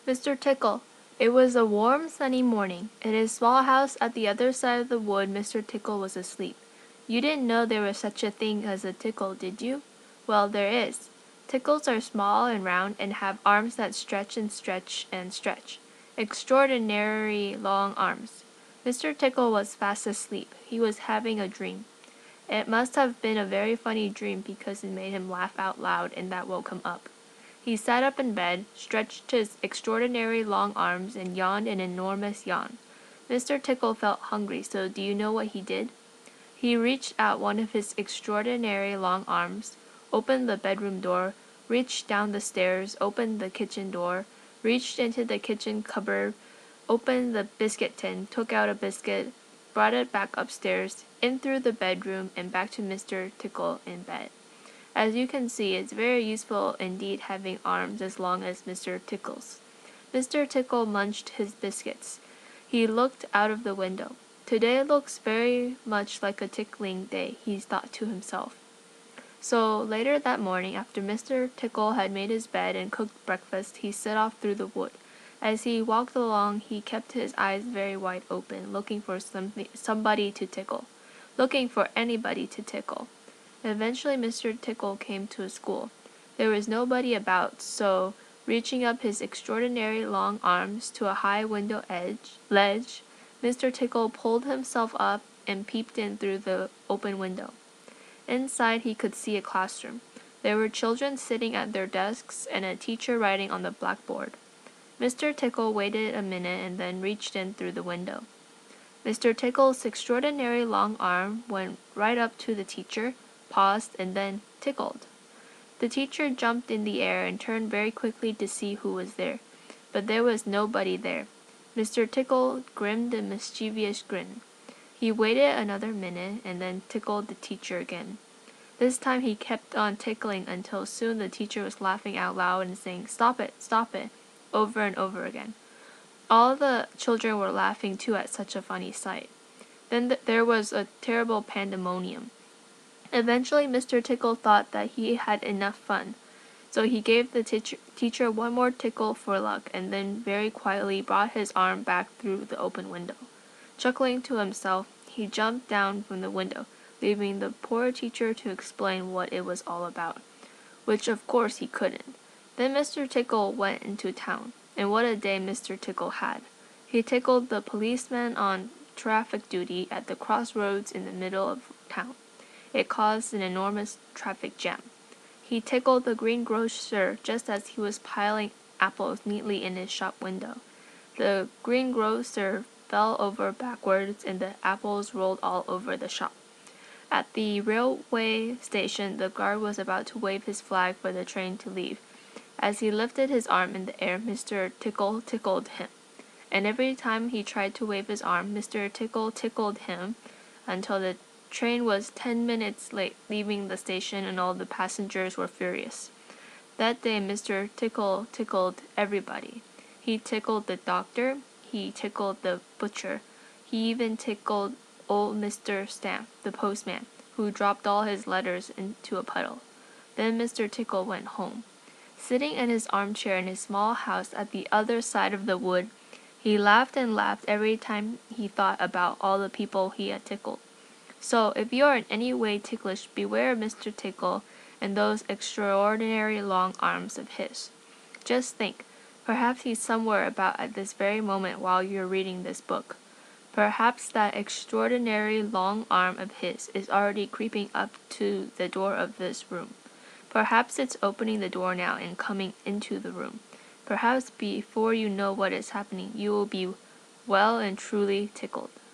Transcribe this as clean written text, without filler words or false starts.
Mr. Tickle. It was a warm, sunny morning. In his small house at the other side of the wood, Mr. Tickle was asleep. You didn't know there was such a thing as a tickle, did you? Well, there is. Tickles are small and round and have arms that stretch and stretch and stretch. Extraordinary long arms. Mr. Tickle was fast asleep. He was having a dream. It must have been a very funny dream because it made him laugh out loud and that woke him up. He sat up in bed, stretched his extraordinary long arms, and yawned an enormous yawn. Mr. Tickle felt hungry, so do you know what he did? He reached out one of his extraordinary long arms, opened the bedroom door, reached down the stairs, opened the kitchen door, reached into the kitchen cupboard, opened the biscuit tin, took out a biscuit, brought it back upstairs, in through the bedroom, and back to Mr. Tickle in bed. As you can see, it's very useful indeed having arms as long as Mr. Tickle's. Mr. Tickle munched his biscuits. He looked out of the window. Today looks very much like a tickling day, he thought to himself. So later that morning, after Mr. Tickle had made his bed and cooked breakfast, he set off through the wood. As he walked along, he kept his eyes very wide open, looking for somebody to tickle, looking for anybody to tickle. Eventually Mr. Tickle came to a school. There was nobody about, so, reaching up his extraordinary long arms to a high window ledge, Mr. Tickle pulled himself up and peeped in through the open window. Inside he could see a classroom. There were children sitting at their desks and a teacher writing on the blackboard. Mr. Tickle waited a minute and then reached in through the window. Mr. Tickle's extraordinary long arm went right up to the teacher, paused, and then tickled. The teacher jumped in the air and turned very quickly to see who was there, but there was nobody there. Mr. Tickle grinned a mischievous grin. He waited another minute and then tickled the teacher again. This time he kept on tickling until soon the teacher was laughing out loud and saying, stop it, over and over again. All the children were laughing too at such a funny sight. Then there was a terrible pandemonium. Eventually Mr. Tickle thought that he had enough fun, so he gave the teacher one more tickle for luck and then very quietly brought his arm back through the open window. Chuckling to himself, he jumped down from the window, leaving the poor teacher to explain what it was all about, which of course he couldn't. Then Mr. Tickle went into town, and what a day Mr. Tickle had. He tickled the policeman on traffic duty at the crossroads in the middle of town. It caused an enormous traffic jam. He tickled the greengrocer just as he was piling apples neatly in his shop window. The greengrocer fell over backwards and the apples rolled all over the shop. At the railway station, the guard was about to wave his flag for the train to leave. As he lifted his arm in the air, Mr. Tickle tickled him. And every time he tried to wave his arm, Mr. Tickle tickled him until the train was 10 minutes late, leaving the station, and all the passengers were furious. That day Mr. Tickle tickled everybody. He tickled the doctor, he tickled the butcher, he even tickled old Mr. Stamp, the postman, who dropped all his letters into a puddle. Then Mr. Tickle went home. Sitting in his armchair in his small house at the other side of the wood, he laughed and laughed every time he thought about all the people he had tickled. So, if you are in any way ticklish, beware of Mr. Tickle and those extraordinary long arms of his. Just think, perhaps he's somewhere about at this very moment while you're reading this book. Perhaps that extraordinary long arm of his is already creeping up to the door of this room. Perhaps it's opening the door now and coming into the room. Perhaps before you know what is happening, you will be well and truly tickled.